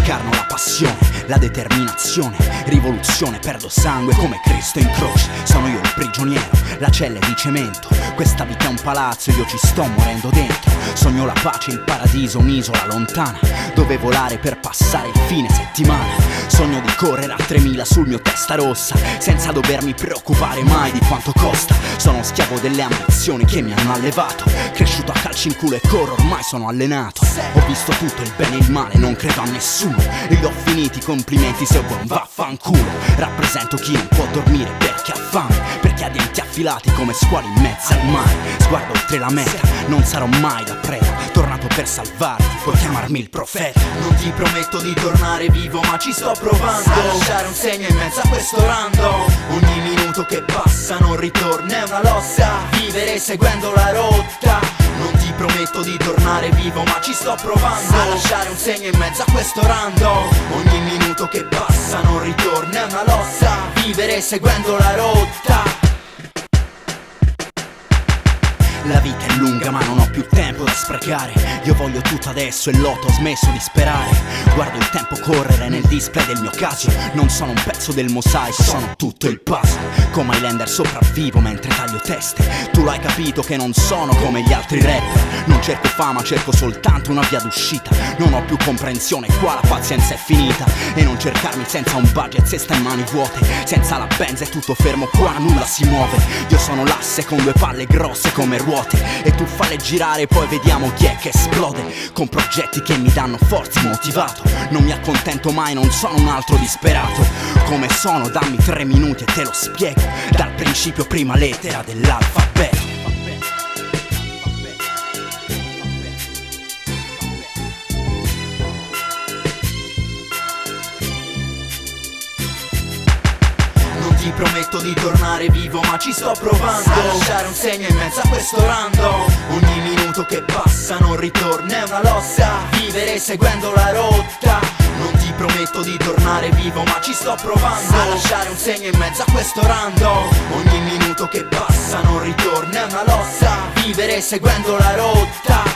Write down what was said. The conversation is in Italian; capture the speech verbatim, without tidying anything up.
incarno la passione, la determinazione, rivoluzione, perdo sangue come Cristo in croce. Sono io il prigioniero, la cella è di cemento, questa vita è un palazzo e io ci sto morendo dentro. Sogno la pace, il paradiso, un'isola lontana dove volare per passare il fine settimana. Sogno di correre a tremila sul mio testa rossa senza dovermi preoccupare mai di quanto costa. Sono schiavo delle ambizioni che mi hanno allevato, cresciuto a calci in culo e corro, ormai sono allenato. Ho visto tutto il bene e il male, non credo a nessuno, li ho finiti, complimenti se vuoi un vaffanculo. Rappresento chi non può dormire perché ha fame, perché ha denti affilati come squali in mezzo al mare. Sguardo oltre la meta, non sarò mai da preda, tornato per salvarti, puoi chiamarmi il profeta. Non ti prometto di tornare vivo, ma ci sto provando a lasciare un segno in mezzo a questo random. Ogni minuto che passa non ritorna, è una lotta, vivere seguendo la rotta. Non ti prometto di tornare vivo, ma ci sto provando a lasciare un segno in mezzo a questo random. Ogni minuto che passa non ritorna, è una lotta, vivere seguendo la rotta. La vita è lunga ma non ho più tempo da sprecare, io voglio tutto adesso e l'otto, ho smesso di sperare. Guardo il tempo correre nel display del mio caso, non sono un pezzo del mosaico, sono tutto il puzzle. Come Highlander sopravvivo mentre taglio teste, tu l'hai capito che non sono come gli altri rapper. Non cerco fama, cerco soltanto una via d'uscita, non ho più comprensione, qua la pazienza è finita. E non cercarmi senza un budget se sta in mani vuote, senza la benza è tutto fermo, qua nulla si muove. Io sono l'asse con due palle grosse come ruote, e tu falle girare poi vediamo chi è che esplode. Con progetti che mi danno forza e motivato, non mi accontento mai, non sono un altro disperato. Come sono, dammi tre minuti e te lo spiego, dal principio prima lettera dell'alfabeto. Ti prometto di tornare vivo, ma ci sto provando a lasciare un segno in mezzo a questo random. Ogni minuto che passa non ritorna, è una lotta, vivere seguendo la rotta. Non ti prometto di tornare vivo, ma ci sto provando a lasciare un segno in mezzo a questo random. Ogni minuto che passa non ritorna, è una lotta, vivere seguendo la rotta.